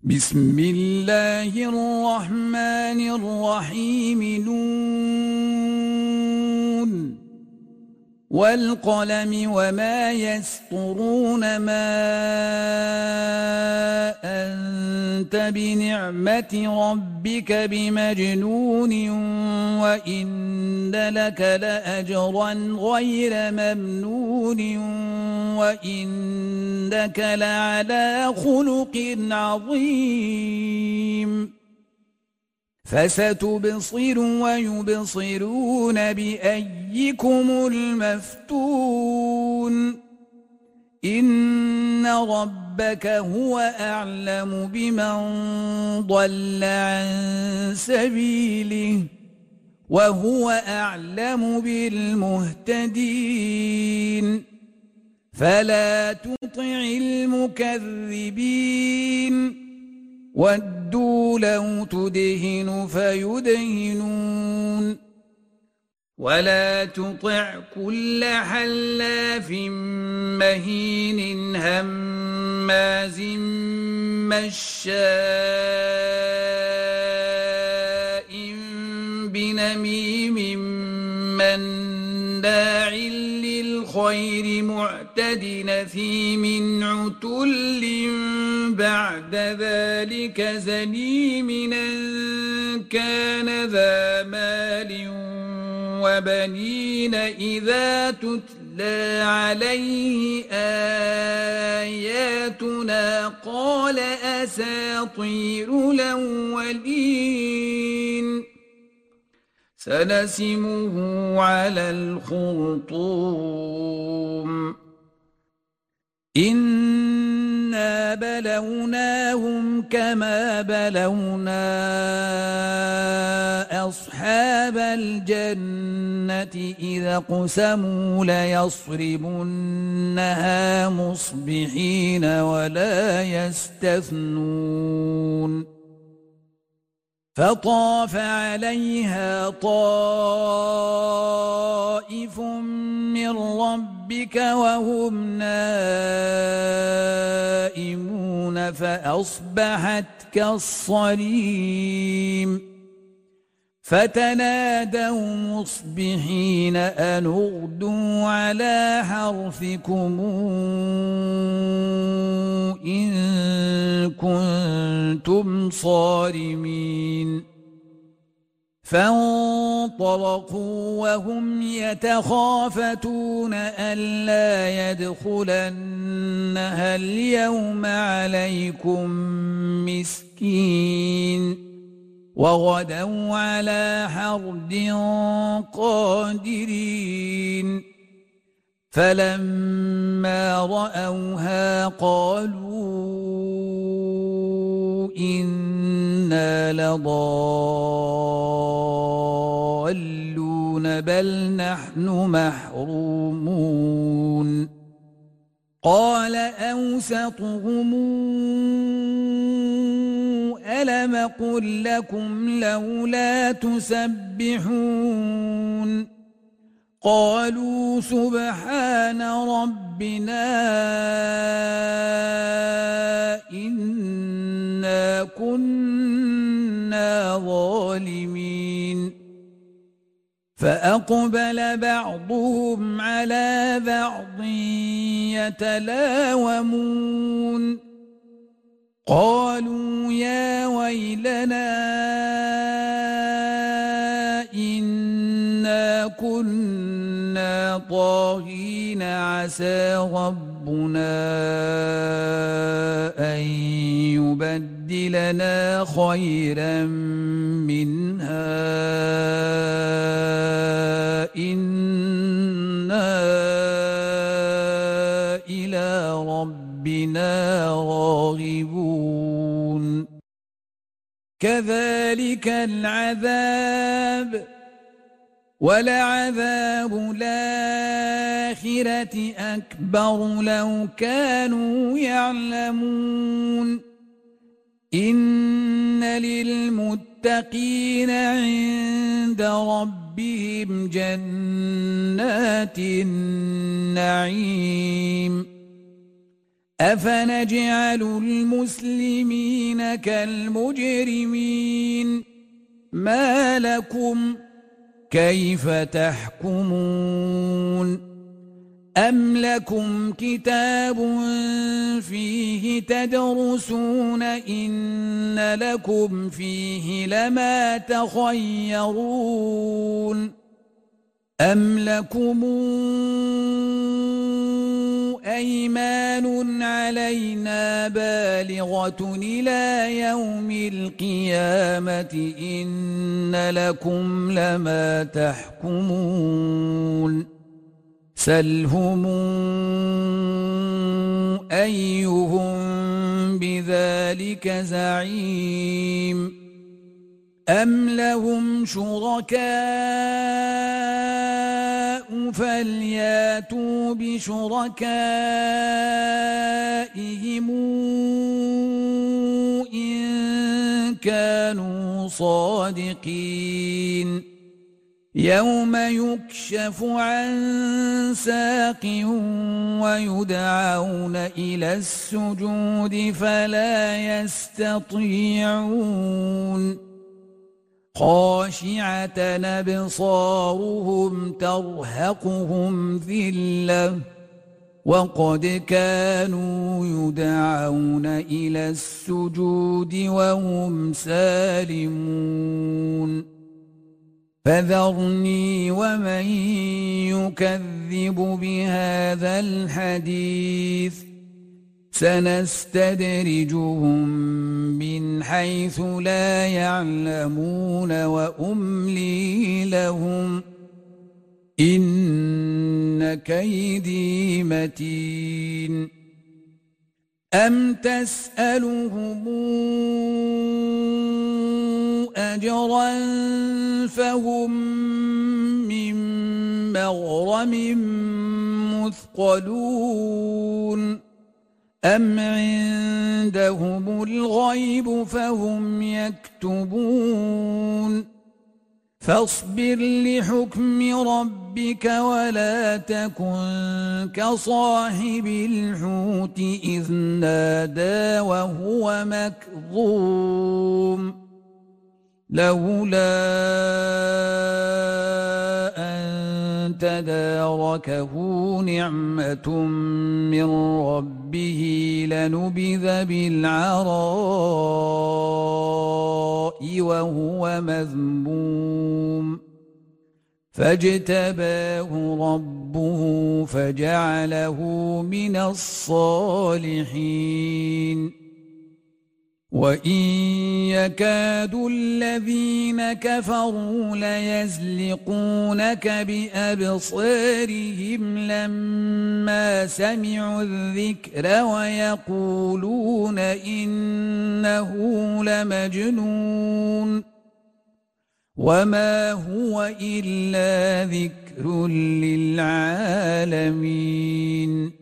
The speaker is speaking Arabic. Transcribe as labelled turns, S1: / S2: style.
S1: بسم الله الرحمن الرحيم نون والقلم وما يسطرون ما أنت بنعمة ربك بمجنون وإن لك لأجرا غير ممنون وإنك لعلى خلق عظيم فستبصر ويبصرون بأيكم المفتون إن ربك هو أعلم بمن ضل عن سبيله وهو أعلم بالمهتدين فلا تطع المكذبين ودوا لو تدهن فيدهنون ولا تطع كل حلاف مهين هماز مشاء بنميم مناع للخير معتد نثيم عتل بعد ذلك زنيم أن كان ذا مال وبنين إذا تتلى عليه آياتنا قال أساطير الأولين سنسمه على الخرطوم إنا بلوناهم كما بلونا أصحاب الجنة إذا اقسموا ليصرمنها مصبحين ولا يستثنون فطاف عليها طائف من ربك وهم نائمون فأصبحت كالصريم فتنادوا مصبحين أن اغدوا على حرثكم إن كنتم صارمين فانطلقوا وهم يتخافتون ألا يدخلنها اليوم عليكم مسكين وغدوا على حرد قادرين فلما رأوها قالوا إنا لضالون بل نحن محرومون قال أوسطهم ألم قل لكم لولا تسبحون قالوا سبحان ربنا إنا كنا ظالمين فأقبل بعضهم على بعض يتلاومون قالوا يا ويلنا إنا كنا طاغين عسى ربنا أن يبدلنا خيرا منها إنا إلى ربنا راغبون كذلك العذاب ولعذاب الآخرة أكبر لو كانوا يعلمون إن للمتقين عند ربهم جنات النعيم أفنجعل المسلمين كالمجرمين ما لكم كيف تحكمون أم لكم كتاب فيه تدرسون إن لكم فيه لما تخيرون أم لكم أيمان علينا بالغة إلى يوم القيامة إن لكم لما تحكمون سلهم أيهم بذلك زعيم أم لهم شركاء فلياتوا بشركائهم إن كانوا صادقين يوم يكشف عن ساق ويدعون إلى السجود فلا يستطيعون خاشعة أبصارهم ترهقهم ذلة وقد كانوا يدعون إلى السجود وهم سالمون فذرني ومن يكذب بهذا الحديث سنستدرجهم من حيث لا يعلمون وأملي لهم إن كيدي متين أم تسألهم أجرا فهم من مغرم مثقلون أم عندهم الغيب فهم يكتبون فاصبر لحكم ربك ولا تكن كصاحب الحوت إذ نادى وهو مكظوم لولا أن تداركه نعمة من ربه لنبذ بالعراء وهو مذموم فاجتباه ربه فجعله من الصالحين وإن يكاد الذين كفروا ليزلقونك بأبصارهم لما سمعوا الذكر ويقولون إنه لمجنون وما هو إلا ذكر للعالمين